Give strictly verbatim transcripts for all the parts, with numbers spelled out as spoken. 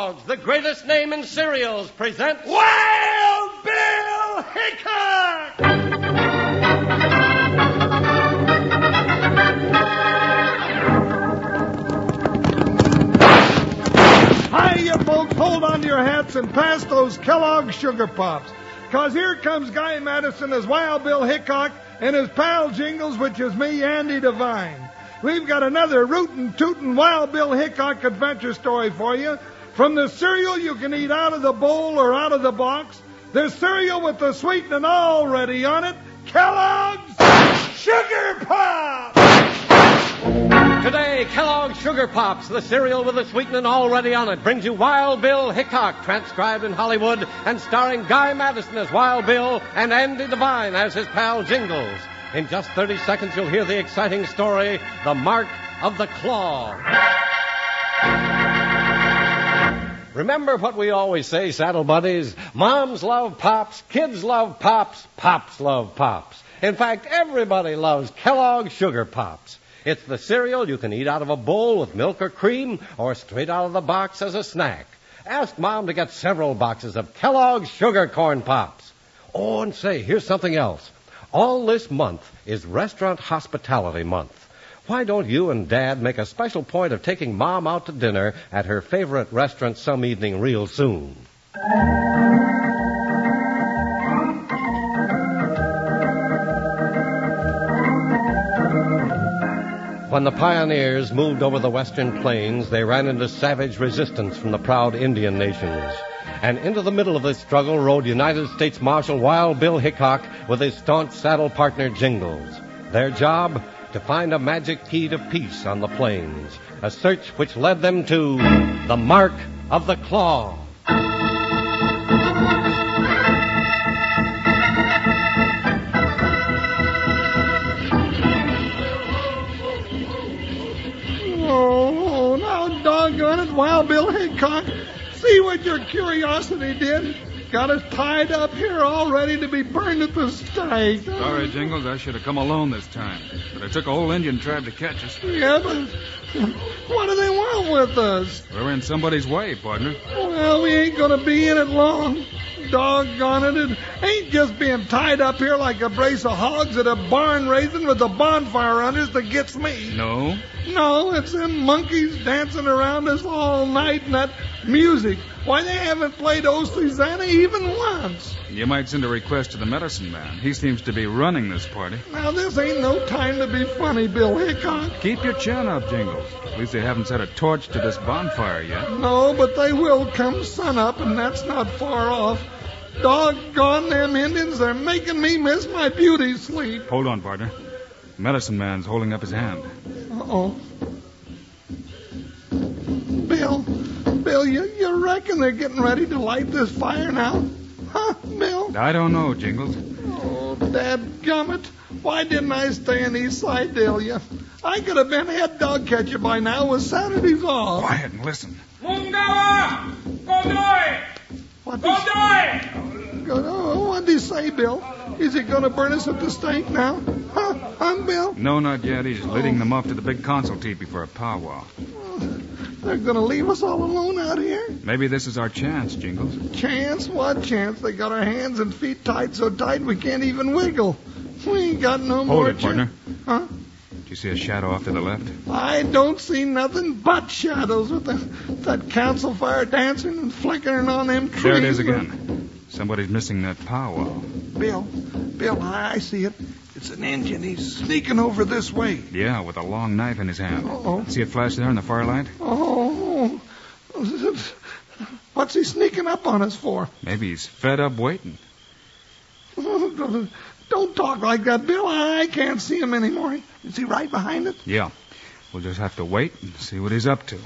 Kellogg's, the greatest name in cereals, presents Wild Bill Hickok! Hi, you folks, hold on to your hats and pass those Kellogg's Sugar Pops. Because here comes Guy Madison as Wild Bill Hickok and his pal Jingles, which is me, Andy Devine. We've got another rootin' tootin' Wild Bill Hickok adventure story for you. From the cereal you can eat out of the bowl or out of the box, the cereal with the sweetening already on it, Kellogg's Sugar Pops! Today, Kellogg's Sugar Pops, the cereal with the sweetening already on it, brings you Wild Bill Hickok, transcribed in Hollywood and starring Guy Madison as Wild Bill and Andy Devine as his pal Jingles. In just thirty seconds, you'll hear the exciting story, The Mark of the Claw. Remember what we always say, Saddle Buddies? Moms love Pops, kids love Pops, Pops love Pops. In fact, everybody loves Kellogg's Sugar Pops. It's the cereal you can eat out of a bowl with milk or cream or straight out of the box as a snack. Ask Mom to get several boxes of Kellogg's Sugar Corn Pops. Oh, and say, here's something else. All this month is Restaurant Hospitality Month. Why don't you and Dad make a special point of taking Mom out to dinner at her favorite restaurant some evening real soon? When the pioneers moved over the western plains, they ran into savage resistance from the proud Indian nations. And into the middle of this struggle rode United States Marshal Wild Bill Hickok with his staunch saddle partner Jingles. Their job? To find a magic key to peace on the plains. A search which led them to the Mark of the Claw. Oh, now doggone it, Wild Bill Hickok. See what your curiosity did? Got us tied up here all ready to be burned at the stake. Sorry, Jingles, I should have come alone this time. But it took a whole Indian tribe to catch us. Yeah, but what do they want with us? We're in somebody's way, partner. Well, we ain't going to be in it long. Doggone it, it ain't just being tied up here like a brace of hogs at a barn raising with a bonfire under us that gets me. No? No, it's them monkeys dancing around us all night and that music. Why, they haven't played O Susanna even once. You might send a request to the medicine man. He seems to be running this party. Now, this ain't no time to be funny, Bill Hickok. Keep your chin up, Jingles. At least they haven't set a torch to this bonfire yet. No, but they will come sunup, and that's not far off. Doggone them Indians, they're making me miss my beauty sleep. Hold on, partner. The medicine man's holding up his hand. Uh-oh. Bill, Bill, you, you reckon they're getting ready to light this fire now? Huh, Bill? I don't know, Jingles. Oh, dadgummit. Why didn't I stay in East Sidelia? I could have been head dog catcher by now with Saturdays off. Quiet and listen. Mungawa! Godoy! What Godoy! Oh, what'd he say, Bill? Is he going to burn us at the stake now? Huh, huh, Bill? No, not yet. He's leading them off to the big council teepee for a powwow. They're going to leave us all alone out here? Maybe this is our chance, Jingles. Chance? What chance? They got our hands and feet tied so tight we can't even wiggle. We ain't got no Hold more it, partner. Huh? Do you see a shadow off to the left? I don't see nothing but shadows with the, that council fire dancing and flickering on them trees. There it is again. Somebody's missing that powwow. Bill, Bill, I see it. It's an Indian. He's sneaking over this way. Yeah, with a long knife in his hand. Uh-oh. See it flash there in the firelight? Oh, what's he sneaking up on us for? Maybe he's fed up waiting. Don't talk like that, Bill. I can't see him anymore. Is he right behind it? Yeah. We'll just have to wait and see what he's up to.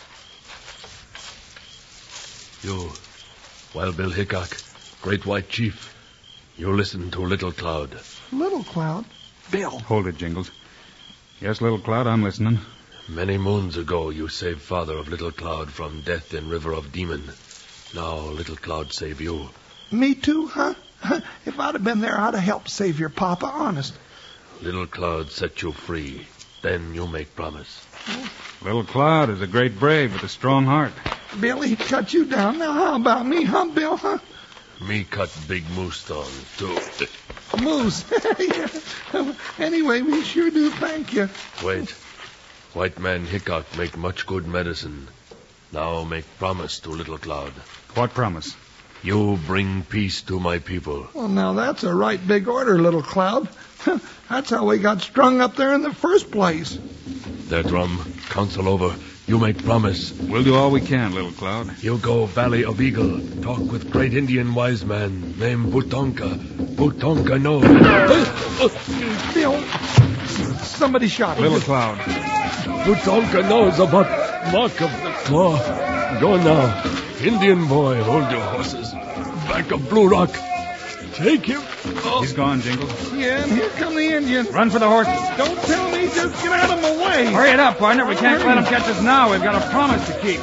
You, Wild Bill Hickok, Great White Chief. You listen to Little Cloud. Little Cloud? Bill. Hold it, Jingles. Yes, Little Cloud, I'm listening. Many moons ago, you saved Father of Little Cloud from death in River of Demon. Now, Little Cloud save you. Me too, huh? If I'd have been there, I'd have helped save your papa, honest. Little Cloud set you free. Then you make promise. Little Cloud is a great brave with a strong heart. Bill, he cut you down. Now, how about me, huh, Bill, huh? Me cut big moose down, too. Moose. Yeah. Anyway, we sure do thank you. Wait. White man Hickok make much good medicine. Now make promise to Little Cloud. What promise? You bring peace to my people. Well, now, that's a right big order, Little Cloud. That's how we got strung up there in the first place. There, Drum. Council over. You make promise. We'll do all we can, Little Cloud. You go Valley of Eagle. Talk with great Indian wise man named Butonka. Butonka knows. Bill, somebody shot him. Little Cloud. Butonka knows about mark of the claw. Go now. Indian boy, hold your horses. Back of Blue Rock. Take him. Oh. He's gone, Jingles. Yeah, and here come the Indians. Run for the horses. Don't tell me, just get out of my way. Hurry it up, partner. We can't let him catch us now. We've got a promise to keep.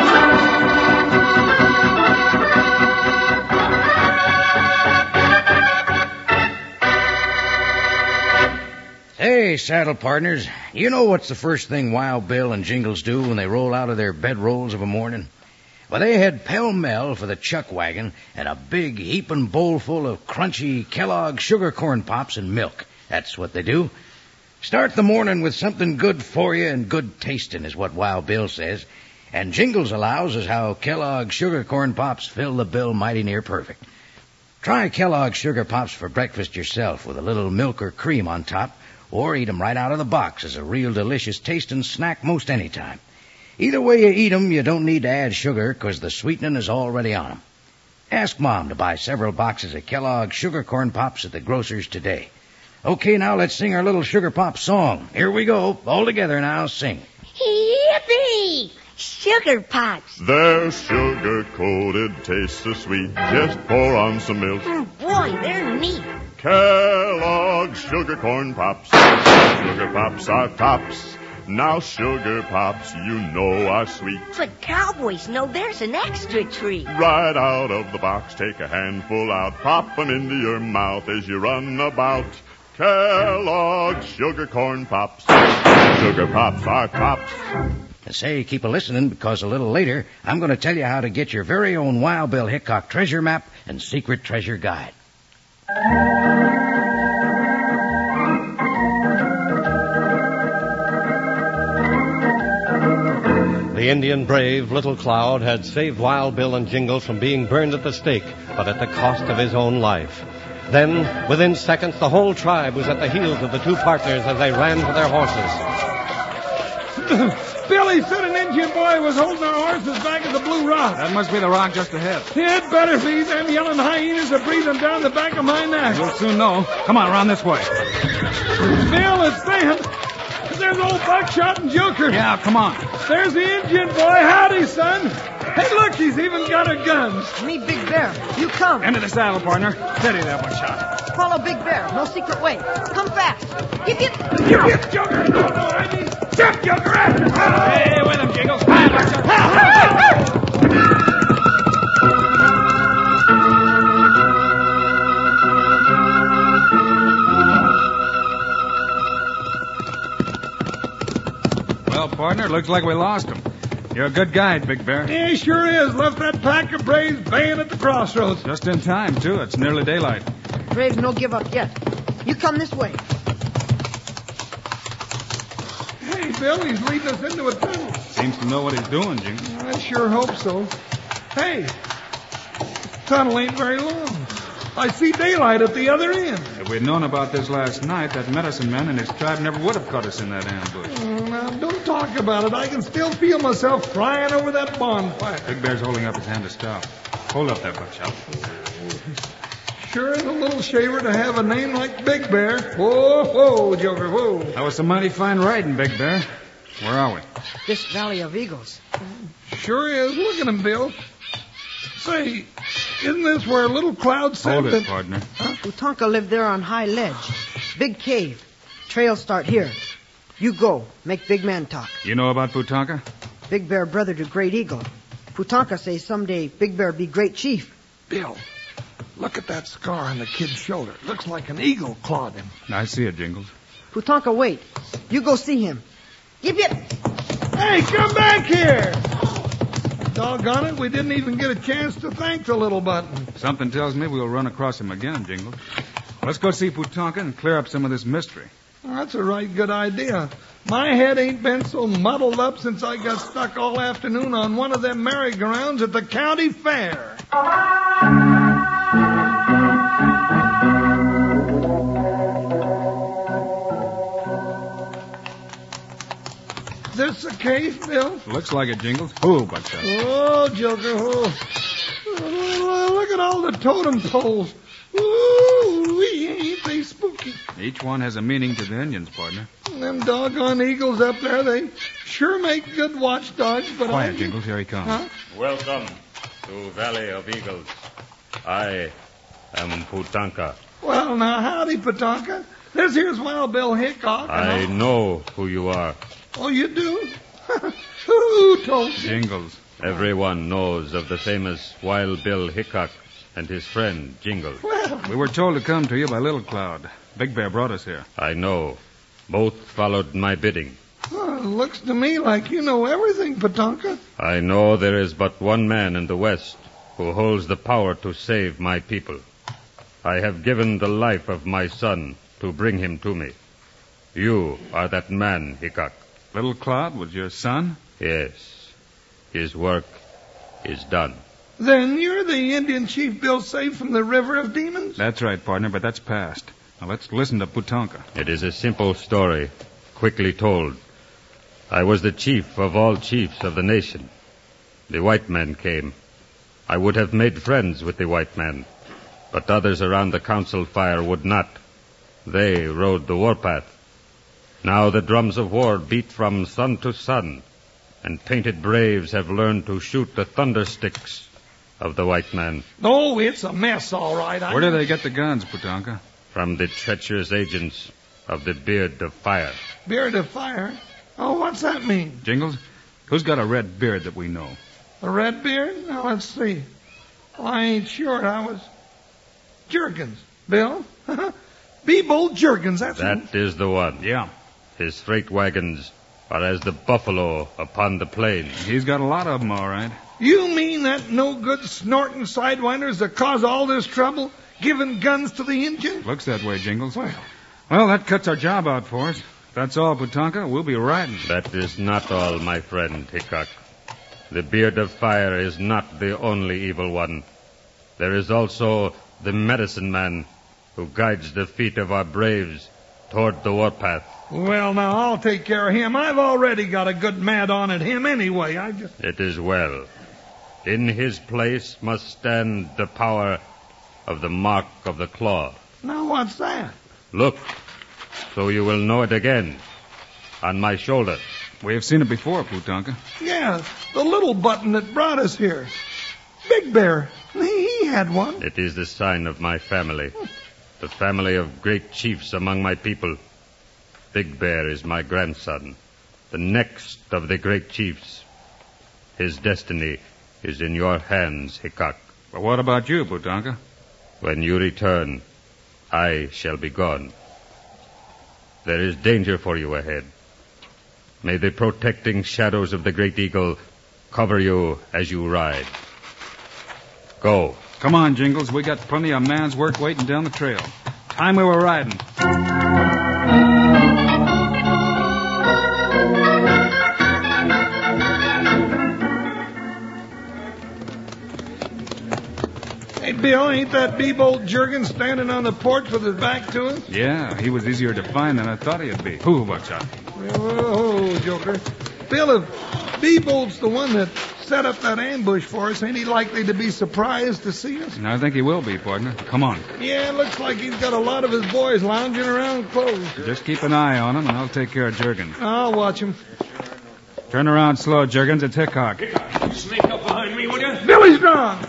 Hey, saddle partners, you know what's the first thing Wild Bill and Jingles do when they roll out of their bedrolls of a morning? Well, they head pell-mell for the chuck wagon and a big heaping bowl full of crunchy Kellogg sugar corn pops and milk. That's what they do. Start the morning with something good for you and good tasting is what Wild Bill says. And Jingles allows us how Kellogg sugar corn pops fill the bill mighty near perfect. Try Kellogg sugar pops for breakfast yourself with a little milk or cream on top, or eat 'em right out of the box as a real delicious tasting snack most any time. Either way you eat 'em, you don't need to add sugar, 'cause the sweetening is already on 'em. Ask Mom to buy several boxes of Kellogg sugar corn pops at the grocer's today. Okay, now let's sing our little sugar pop song. Here we go. All together now, sing. Yippee! Sugar pops. They're sugar-coated, taste so sweet. Just pour on some milk. Mm, boy, they're neat. Kellogg's sugar corn pops. Sugar pops are tops. Now sugar pops, you know, are sweet. But cowboys know there's an extra treat. Right out of the box, take a handful out. Pop 'em into your mouth as you run about. Kellogg's sugar corn pops. Sugar pops are tops. And say, keep a listening, because a little later, I'm going to tell you how to get your very own Wild Bill Hickok treasure map and secret treasure guide. The Indian brave, Little Cloud, had saved Wild Bill and Jingles from being burned at the stake, but at the cost of his own life. Then, within seconds, the whole tribe was at the heels of the two partners as they ran for their horses. Billy said an Indian boy was holding our horses back at the Blue Rock. That must be the rock just ahead. It better be. Them yelling hyenas are breathing down the back of my neck. We'll soon know. Come on, around this way. Bill, it's them. There's old Buckshot and Joker. Yeah, come on. There's the Indian boy. Howdy, son. Hey, look, he's even got a gun. Me, Big Bear. You come. Into the saddle, partner. Steady there, Buckshot. Follow Big Bear. No secret way. Come fast. Yip, yip. Yip, yip, Joker. No, no, I mean, jump, Joker. Hey, with him, Jingles. Hi, Buckshot. Well, partner, looks like we lost him. You're a good guide, Big Bear. He sure is. Left that pack of braves baying at the crossroads. Just in time, too. It's nearly daylight. Braves no give up yet. You come this way. Hey, Bill, he's leading us into a tunnel. Seems to know what he's doing, Jingles. I sure hope so. Hey, the tunnel ain't very long. I see daylight at the other end. If we'd known about this last night, that medicine man and his tribe never would have caught us in that ambush. Oh, now, don't talk about it. I can still feel myself flying over that bonfire. Big Bear's holding up his hand to stop. Hold up there, Buckshot. Sure is a little shaver to have a name like Big Bear. Whoa, whoa, Joker, whoa. That was some mighty fine riding, Big Bear. Where are we? This Valley of Eagles. Sure is. Look at him, Bill. Say, isn't this where Little Cloud said Hold that... it, partner. Huh? Utonka lived there on high ledge. Big cave. Trails start here. You go. Make Big Man talk. You know about Putonka? Big Bear brother to Great Eagle. Putonka says someday Big Bear be great chief. Bill, look at that scar on the kid's shoulder. Looks like an eagle clawed him. I see it, Jingles. Putonka, wait. You go see him. Yip, yip. Hey, come back here. Doggone it, we didn't even get a chance to thank the little button. Something tells me we'll run across him again, Jingles. Let's go see Putonka and clear up some of this mystery. Well, that's a right good idea. My head ain't been so muddled up since I got stuck all afternoon on one of them merry-go-rounds at the county fair. This the case, Bill? Looks like it, Jingles. Who but that? Oh, Joker, oh. Oh, look at all the totem poles. Ooh, ain't they spooky? Each one has a meaning to the Indians, partner. Them doggone eagles up there, they sure make good watchdogs, but Quiet, I... Jingles. Here he comes. Huh? Welcome to Valley of Eagles. I am Putonka. Well, now, howdy, Patonka. This here's Wild Bill Hickok. I and know who you are. Oh, you do? Who told you? Jingles. Everyone knows of the famous Wild Bill Hickok and his friend, Jingles. Well, We were told to come to you by Little Cloud. Big Bear brought us here. I know. Both followed my bidding. well, it looks to me like you know everything, Patonka. I know there is but one man in the West who holds the power to save my people. I have given the life of my son to bring him to me. You are that man, Hickok. Little Cloud was your son? Yes. His work is done. Then you're the Indian chief Bill saved from the River of Demons? That's right, partner, but that's past. Now let's listen to Putonka. It is a simple story, quickly told. I was the chief of all chiefs of the nation. The white man came. I would have made friends with the white man, but others around the council fire would not. They rode the warpath. Now the drums of war beat from sun to sun, and painted braves have learned to shoot the thunder sticks of the white man. Oh, it's a mess, all right. I Where do they get the guns, Putonka? From the treacherous agents of the Beard of Fire. Beard of fire? Oh, what's that mean? Jingles, who's got a red beard that we know? A red beard? Now, let's see. Well, I ain't sure. I was... Jergens. Bill? Be-Bold Jergens, that's That is the one. Yeah. His freight wagons are as the buffalo upon the plains. He's got a lot of them, all right. You mean that no-good snorting sidewinders that cause all this trouble, giving guns to the Indians? Looks that way, Jingles. Well, Well, that cuts our job out for us. If that's all, Putonka, we'll be riding. That is not all, my friend Hickok. The Beard of Fire is not the only evil one. There is also the medicine man who guides the feet of our braves toward the warpath. well, now, I'll take care of him. I've already got a good mad on at him anyway. I just... It is well. In his place must stand the power of the mark of the claw. Now, what's that? Look, so you will know it again. On my shoulder. We have seen it before, Putonka. Yeah, the little button that brought us here. Big Bear. He had one. It is the sign of my family. The family of great chiefs among my people. Big Bear is my grandson, the next of the great chiefs. His destiny is in your hands, Hickok. But what about you, Putonka? When you return, I shall be gone. There is danger for you ahead. May the protecting shadows of the great eagle cover you as you ride. Go. Come on, Jingles. We got plenty of man's work waiting down the trail. Time we were riding. Hey, Bill, ain't that Be-Bold Jergens standing on the porch with his back to us? Yeah, he was easier to find than I thought he'd be. Who, Buckshot? Oh, Joker. Bill, if Be-Bold's the one that set up that ambush for us, ain't he likely to be surprised to see us? I think he will be, partner. Come on. Yeah, looks like he's got a lot of his boys lounging around close. Just keep an eye on him, and I'll take care of Jurgens. I'll watch him. Turn around slow, Jurgens. It's Hickok. Sneak up behind me, will you? Billy's gone.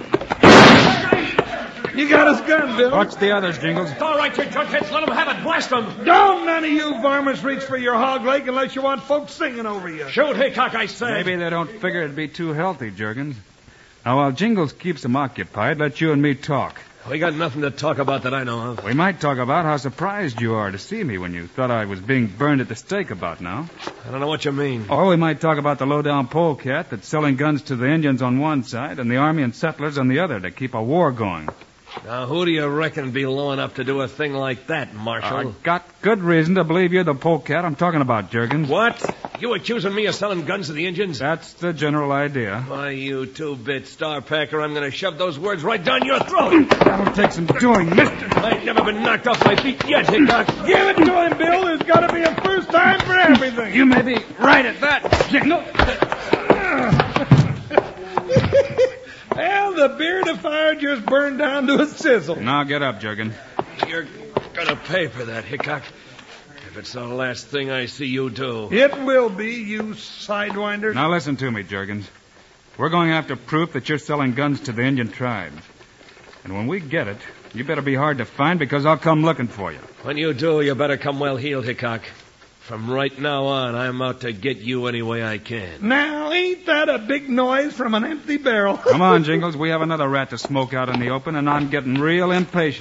You got his gun, Bill. Watch the others, Jingles. All right, you jugheads, let them have it. Blast them. Don't none of you varmints reach for your hog leg unless you want folks singing over you. Shoot, Hickok, I say. Maybe they don't figure it'd be too healthy, Jurgens. Now, while Jingles keeps them occupied, let you and me talk. We got nothing to talk about that I know of. We might talk about how surprised you are to see me when you thought I was being burned at the stake about now. I don't know what you mean. Or we might talk about the low-down polecat that's selling guns to the Indians on one side and the army and settlers on the other to keep a war going. Now, who do you reckon be low enough to do a thing like that, Marshal? I got good reason to believe you're the polecat I'm talking about, Juergens. What? You accusing me of selling guns to the Indians? That's the general idea. Why, you two-bit star packer, I'm going to shove those words right down your throat. That'll take some doing, mister. I've never been knocked off my feet yet, Hickok. Give it to him, Bill. There's got to be a first time for everything. You may be right at that, Jingle. Well, the beard of fire just burned down to a sizzle. Now get up, Juergen. You're going to pay for that, Hickok. If it's the last thing I see you do. It will be, you sidewinder. Now listen to me, Juergens. We're going after proof that you're selling guns to the Indian tribes. And when we get it, you better be hard to find because I'll come looking for you. When you do, you better come well-heeled, Hickok. From right now on, I'm out to get you any way I can. Now, ain't that a big noise from an empty barrel? Come on, Jingles. We have another rat to smoke out in the open, and I'm getting real impatient.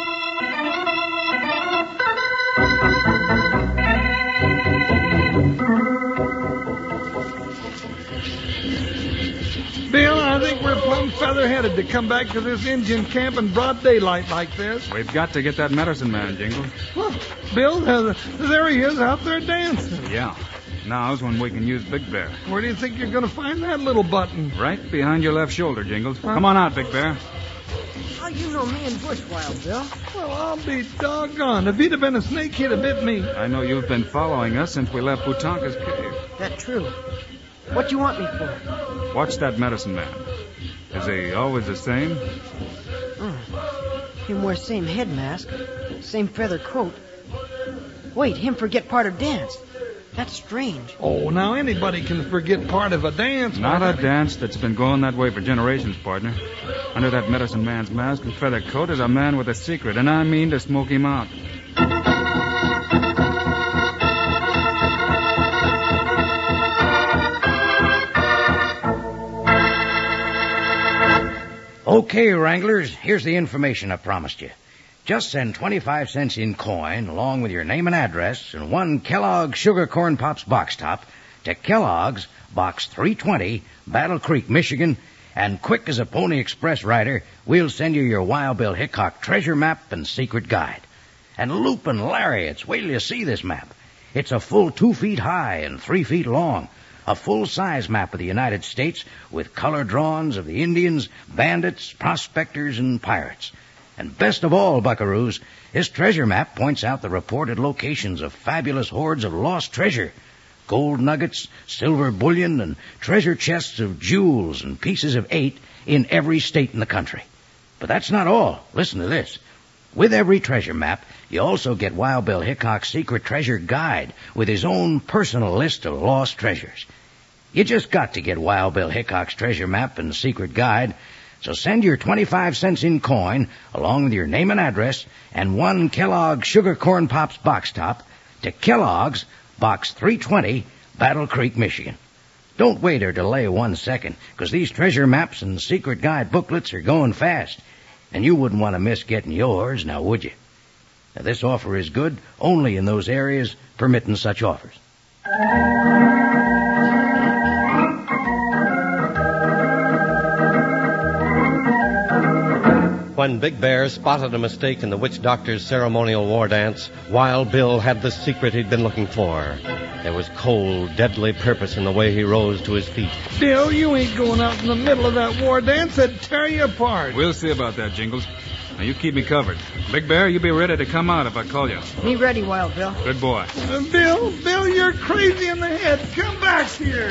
Bill, I think we're plumb feather-headed to come back to this Indian camp in broad daylight like this. We've got to get that medicine man, Jingles. Well, Bill, uh, there he is out there dancing. Yeah. Now's when we can use Big Bear. Where do you think you're going to find that little button? Right behind your left shoulder, Jingles. Huh? Come on out, Big Bear. How you know me and Bush, Wild Bill? Well, I'll be doggone. If he'd have been a snake, he'd have bit me. I know you've been following us since we left Butanka's cave. That's true. What you want me for? Watch that medicine man. Is he always the same? Oh. Him wear same head mask, same feather coat. Wait, him forget part of dance. That's strange. Oh, now anybody can forget part of a dance. Not a dance that's been going that way for generations, partner. Under that medicine man's mask and feather coat is a man with a secret, and I mean to smoke him out. Okay, Wranglers, here's the information I promised you. Just send twenty-five cents in coin, along with your name and address, and one Kellogg's Sugar Corn Pops box top to Kellogg's, Box three twenty, Battle Creek, Michigan, and quick as a Pony Express rider, we'll send you your Wild Bill Hickok treasure map and secret guide. And loopin' lariats, wait till you see this map. It's a full two feet high and three feet long. A full-size map of the United States with color drawings of the Indians, bandits, prospectors, and pirates. And best of all, buckaroos, this treasure map points out the reported locations of fabulous hoards of lost treasure. Gold nuggets, silver bullion, and treasure chests of jewels and pieces of eight in every state in the country. But that's not all. Listen to this. With every treasure map, you also get Wild Bill Hickok's secret treasure guide with his own personal list of lost treasures. You just got to get Wild Bill Hickok's treasure map and secret guide, so send your twenty-five cents in coin, along with your name and address, and one Kellogg's Sugar Corn Pops box top to Kellogg's, Box three twenty, Battle Creek, Michigan. Don't wait or delay one second, because these treasure maps and secret guide booklets are going fast. And you wouldn't want to miss getting yours, now would you? Now, this offer is good only in those areas permitting such offers. When Big Bear spotted a mistake in the witch doctor's ceremonial war dance, Wild Bill had the secret he'd been looking for. There was cold, deadly purpose in the way he rose to his feet. Bill, you ain't going out in the middle of that war dance. That'd tear you apart. We'll see about that, Jingles. Now, you keep me covered. Big Bear, you be ready to come out if I call you. Me ready, Wild Bill. Good boy. Uh, Bill, Bill, you're crazy in the head. Come back here.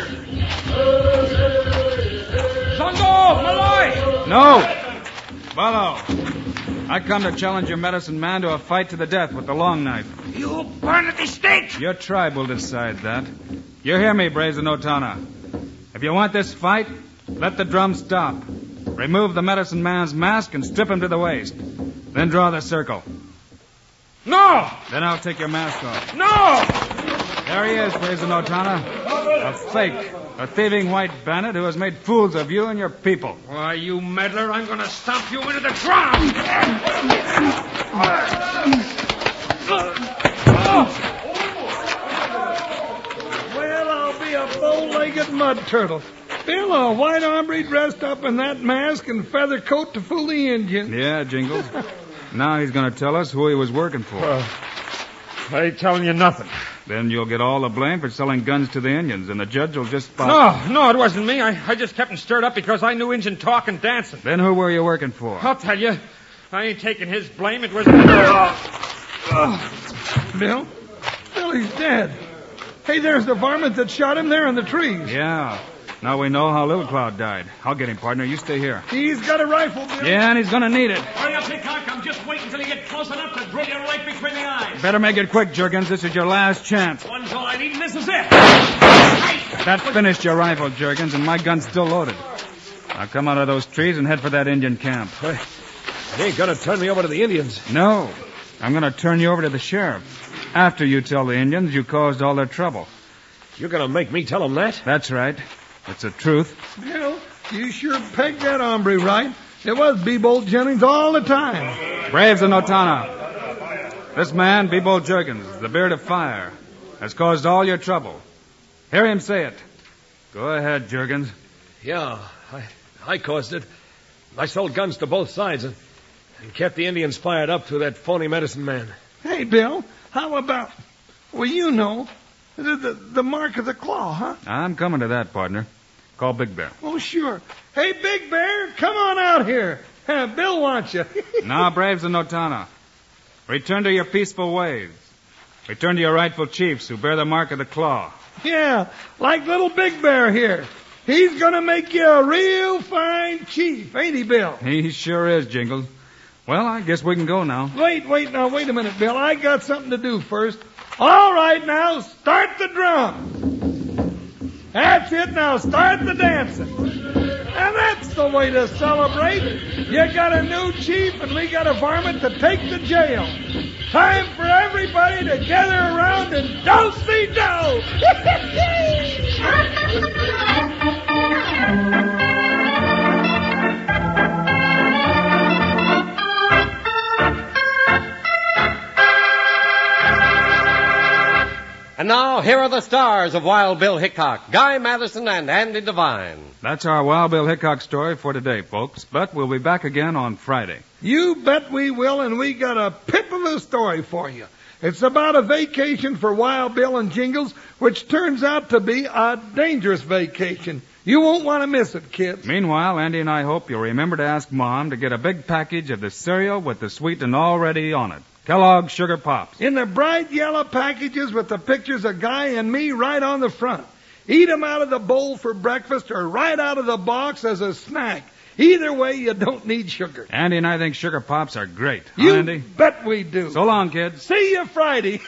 Zongo! Malloy! No! Follow. I come to challenge your medicine man to a fight to the death with the long knife. You burn at the stake! Your tribe will decide that. You hear me, Brazen Otana. If you want this fight, let the drum stop. Remove the medicine man's mask and strip him to the waist. Then draw the circle. No! Then I'll take your mask off. No! There he is, Brazen Otana. A fake. A thieving white bandit who has made fools of you and your people. Why, you meddler, I'm going to stomp you into the ground. Well, I'll be a bow-legged mud turtle. Bill, a white hombre dressed up in that mask and feather coat to fool the Indian. Yeah, Jingles. Now he's going to tell us who he was working for. Uh, I ain't telling you nothing. Then you'll get all the blame for selling guns to the Indians, and the judge will just... Spot... No, no, it wasn't me. I, I just kept him stirred up because I knew Indian talk and dancing. Then who were you working for? I'll tell you. I ain't taking his blame. It was... Uh, uh, Bill? Bill, he's dead. Hey, there's the varmint that shot him there in the trees. Yeah. Now we know how Little Cloud died. I'll get him, partner. You stay here. He's got a rifle, Bill. Yeah, and he's going to need it. Hurry up, Hickok. I'm just waiting until you get close enough to drill you right between the eyes. Better make it quick, Juergens. This is your last chance. One's all I need, and this is it. That finished your rifle, Juergens, and my gun's still loaded. Now come out of those trees and head for that Indian camp. Hey, you ain't going to turn me over to the Indians. No. I'm going to turn you over to the sheriff. After you tell the Indians you caused all their trouble. You're going to make me tell them that? That's right. It's the truth. Bill, you sure pegged that hombre right. It was B-Bolt Jennings all the time. Braves of Notana. This man, B-Bolt Juergens, the Beard of Fire, has caused all your trouble. Hear him say it. Go ahead, Juergens. Yeah, I, I caused it. I sold guns to both sides and, and kept the Indians fired up through that phony medicine man. Hey, Bill, how about... Well, you know, the, the, the mark of the claw, huh? I'm coming to that, partner. Call Big Bear. Oh, sure. Hey, Big Bear, come on out here. Uh, Bill wants you. Now, Braves of Notana, return to your peaceful ways. Return to your rightful chiefs who bear the mark of the claw. Yeah, like little Big Bear here. He's going to make you a real fine chief, ain't he, Bill? He sure is, Jingles. Well, I guess we can go now. Wait, wait, now, wait a minute, Bill. I got something to do first. All right, now, start the drum. That's it, now start the dancing. And that's the way to celebrate. You got a new chief and we got a varmint to take to jail. Time for everybody to gather around and do-see-do. And now, here are the stars of Wild Bill Hickok, Guy Madison and Andy Devine. That's our Wild Bill Hickok story for today, folks. But we'll be back again on Friday. You bet we will, and we got a pip of a story for you. It's about a vacation for Wild Bill and Jingles, which turns out to be a dangerous vacation. You won't want to miss it, kids. Meanwhile, Andy and I hope you'll remember to ask Mom to get a big package of the cereal with the sweetening already on it. Kellogg's Sugar Pops. In the bright yellow packages with the pictures of Guy and me right on the front. Eat 'em out of the bowl for breakfast or right out of the box as a snack. Either way, you don't need sugar. Andy and I think Sugar Pops are great. You huh, Andy? bet we do. So long, kids. See you Friday.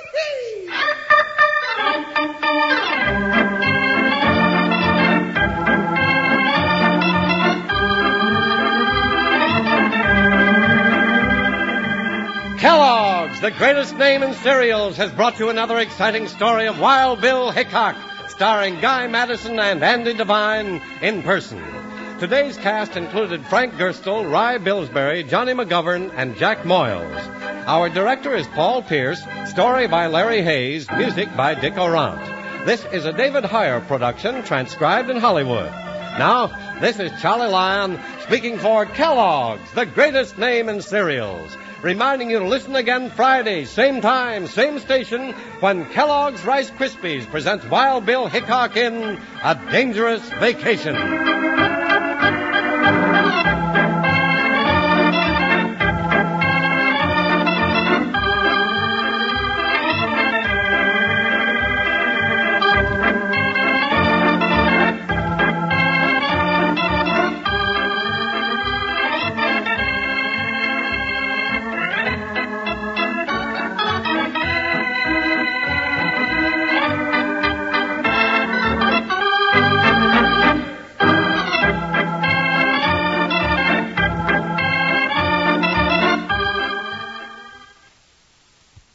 Kellogg's, the greatest name in cereals, has brought you another exciting story of Wild Bill Hickok, starring Guy Madison and Andy Devine in person. Today's cast included Frank Gerstle, Rye Billsbury, Johnny McGovern, and Jack Moyles. Our director is Paul Pierce, story by Larry Hayes, music by Dick Orant. This is a David Heyer production, transcribed in Hollywood. Now, this is Charlie Lyon speaking for Kellogg's, the greatest name in cereals, reminding you to listen again Friday, same time, same station, when Kellogg's Rice Krispies presents Wild Bill Hickok in A Dangerous Vacation.